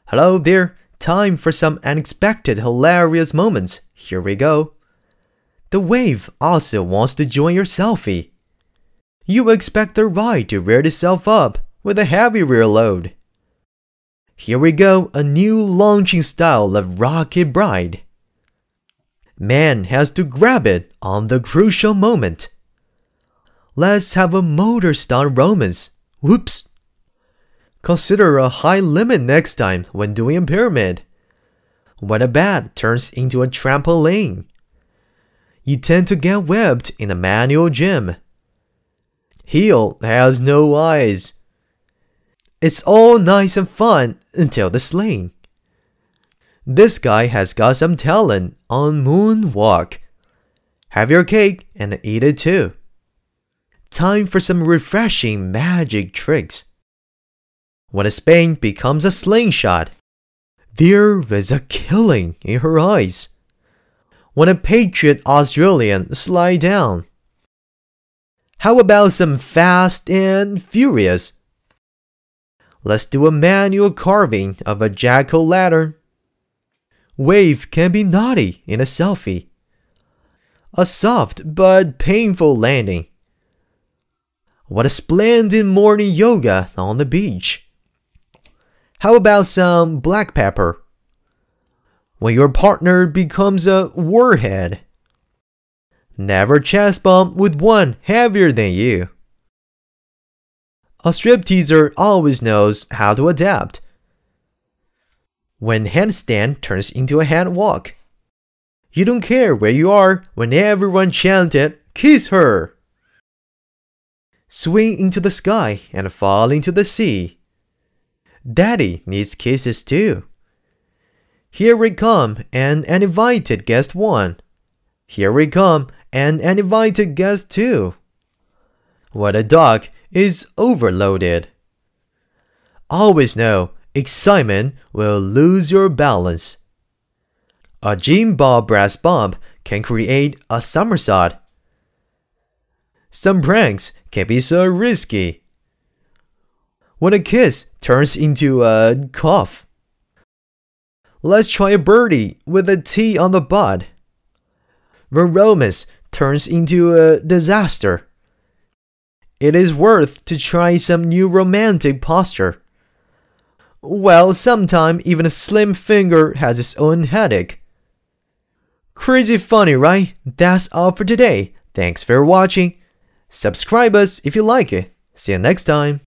Hello there, time for some unexpected hilarious moments. Here we go. The wave also wants to join your selfie. You expect the ride to rear itself up with a heavy rear load. Here we go, a new launching style of rocket bride. Man has to grab it on the crucial moment. Let's have a motor stunt romance. Whoops. Consider a high limit next time when doing a pyramid. When a bat turns into a trampoline. You tend to get whipped in a manual gym. Heel has no eyes. It's all nice and fun until the sling. This guy has got some talent on moonwalk. Have your cake and eat it too. Time for some refreshing magic tricks. When a spank becomes a slingshot, there is a killing in her eyes. When a Patriot Australian slide down. How about some Fast and Furious? Let's do a manual carving of a jack-o'-lantern. Wave can be naughty in a selfie. A soft but painful landing. What a splendid morning yoga on the beach. How about some black pepper? When your partner becomes a warhead. Never chest bump with one heavier than you. A stripteaser always knows how to adapt. When handstand turns into a hand walk. You don't care where you are when everyone chanted, "Kiss her!" Swing into the sky and fall into the sea. Daddy needs kisses too. Here we come, an uninvited guest 1. Here we come, an uninvited guest 2. When a dog is overloaded. Always know, excitement will lose your balance. A gym ball brass bump can create a somersault. Some pranks can be so risky. When a kiss turns into a cough. Let's try a birdie with a T on the butt. When romance turns into a disaster. It is worth to try some new romantic posture. Well, sometimes even a slim finger has its own headache. Crazy funny, right? That's all for today. Thanks for watching. Subscribe us if you like it. See you next time.